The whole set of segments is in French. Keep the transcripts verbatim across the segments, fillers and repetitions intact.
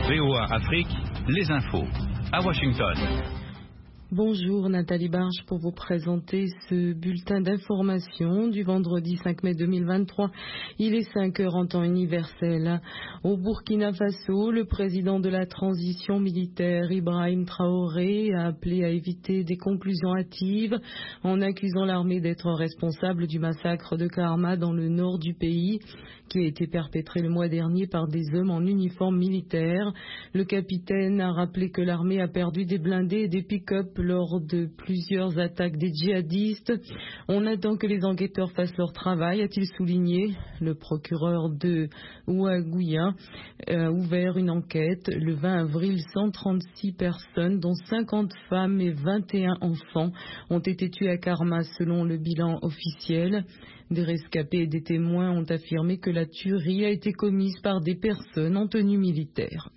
V O A Afrique, les infos, à Washington. Bonjour, Nathalie Barge pour vous présenter ce bulletin d'information du vendredi cinq mai deux mille vingt-trois. Il est cinq heures en temps universel. Au Burkina Faso, le président de la transition militaire, Ibrahim Traoré, a appelé à éviter des conclusions hâtives en accusant l'armée d'être responsable du massacre de Karma dans le nord du pays, qui a été perpétré le mois dernier par des hommes en uniforme militaire. Le capitaine a rappelé que l'armée a perdu des blindés et des pick-up lors de plusieurs attaques des djihadistes. On attend que les enquêteurs fassent leur travail, a-t-il souligné. Le procureur de Ouagouya a ouvert une enquête. Le vingt avril, cent trente-six personnes, dont cinquante femmes et vingt et un enfants, ont été tuées à Karma selon le bilan officiel. Des rescapés et des témoins ont affirmé que la tuerie a été commise par des personnes en tenue militaire.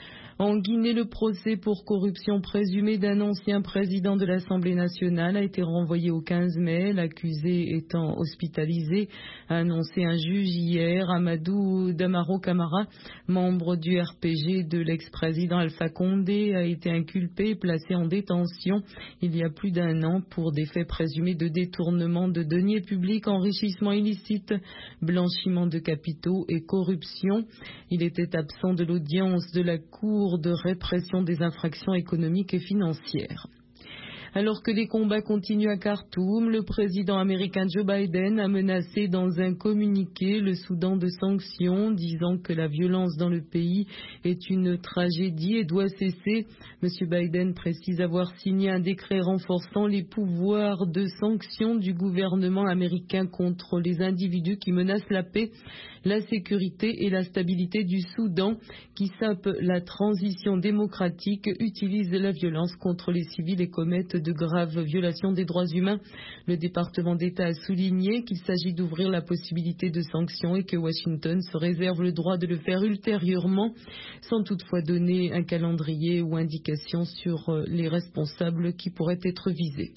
En Guinée, le procès pour corruption présumée d'un ancien président de l'Assemblée nationale a été renvoyé au quinze mai. L'accusé étant hospitalisé, a annoncé un juge hier. Amadou Damaro Camara, membre du R P G de l'ex-président Alpha Condé, a été inculpé et placé en détention il y a plus d'un an pour des faits présumés de détournement de deniers publics, enrichissement illicite, blanchiment de capitaux et corruption. Il était absent de l'audience de la Cour de répression des infractions économiques et financières. Alors que les combats continuent à Khartoum, le président américain Joe Biden a menacé dans un communiqué le Soudan de sanctions, disant que la violence dans le pays est une tragédie et doit cesser. Monsieur Biden précise avoir signé un décret renforçant les pouvoirs de sanction du gouvernement américain contre les individus qui menacent la paix, la sécurité et la stabilité du Soudan, qui sape la transition démocratique, utilise la violence contre les civils et commettent de graves violations des droits humains. Le département d'État a souligné qu'il s'agit d'ouvrir la possibilité de sanctions et que Washington se réserve le droit de le faire ultérieurement, sans toutefois donner un calendrier ou indication sur les responsables qui pourraient être visés.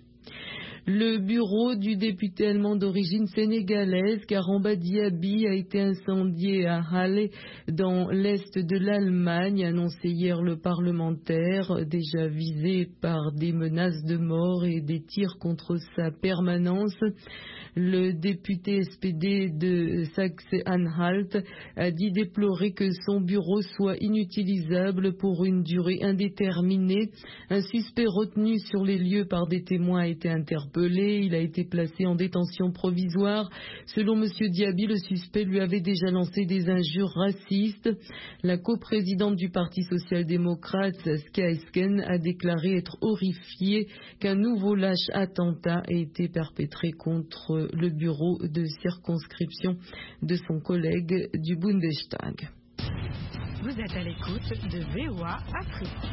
Le bureau du député allemand d'origine sénégalaise, Karamba Diaby, a été incendié à Halle, dans l'est de l'Allemagne, annoncé hier le parlementaire, déjà visé par des menaces de mort et des tirs contre sa permanence. Le député S P D de Saxe-Anhalt a dit déplorer que son bureau soit inutilisable pour une durée indéterminée. Un suspect retenu sur les lieux par des témoins a été interpellé. Il a été placé en détention provisoire. Selon M. Diaby, le suspect lui avait déjà lancé des injures racistes. La coprésidente du Parti social-démocrate, Saskia Esken, a déclaré être horrifiée qu'un nouveau lâche attentat ait été perpétré contre le bureau de circonscription de son collègue du Bundestag. Vous êtes à l'écoute de V O A Afrique.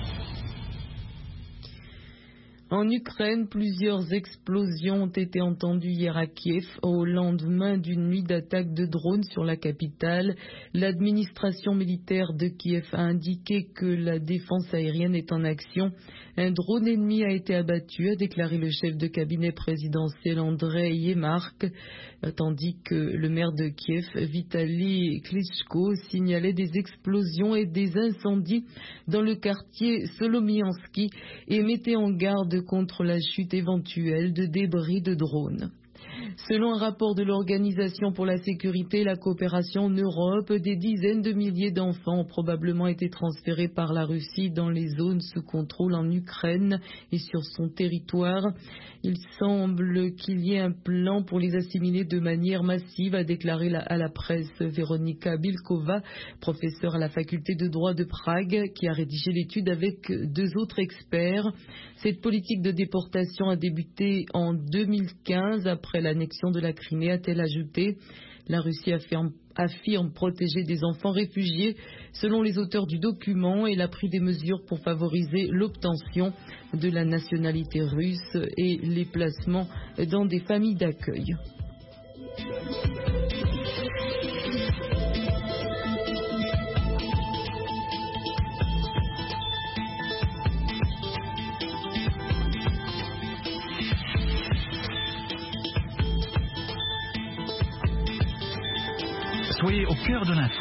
En Ukraine, plusieurs explosions ont été entendues hier à Kiev au lendemain d'une nuit d'attaque de drones sur la capitale. L'administration militaire de Kiev a indiqué que la défense aérienne est en action. Un drone ennemi a été abattu, a déclaré le chef de cabinet présidentiel Andrei Yermak, tandis que le maire de Kiev, Vitali Klitschko, signalait des explosions et des incendies dans le quartier Solomiansky et mettait en garde contre la chute éventuelle de débris de drones. Selon un rapport de l'Organisation pour la sécurité et la coopération en Europe, des dizaines de milliers d'enfants ont probablement été transférés par la Russie dans les zones sous contrôle en Ukraine et sur son territoire. Il semble qu'il y ait un plan pour les assimiler de manière massive, a déclaré à la presse Véronika Bilkova, professeure à la faculté de droit de Prague, qui a rédigé l'étude avec deux autres experts. Cette politique de déportation a débuté en deux mille quinze après l'annexion de la Crimée, a-t-elle ajouté. La Russie affirme, affirme protéger des enfants réfugiés selon les auteurs du document. Elle a pris des mesures pour favoriser l'obtention de la nationalité russe et les placements dans des familles d'accueil. Soyez au cœur de l'info.